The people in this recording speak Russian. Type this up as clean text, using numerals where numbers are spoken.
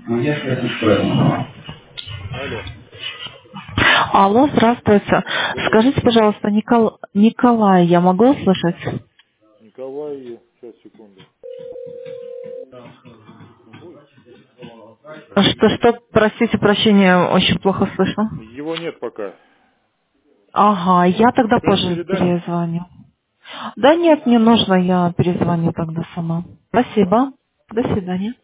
Алло. Алло, здравствуйте. Добрый Скажите, день. пожалуйста, Николай, я могу услышать? Николай, сейчас, секунду. Ой, Что, простите, прощения, очень плохо слышно. его нет пока. Ага, я тогда Что-нибудь позже передать? перезвоню. Да нет, не нужно, я перезвоню тогда сама. Спасибо. До свидания.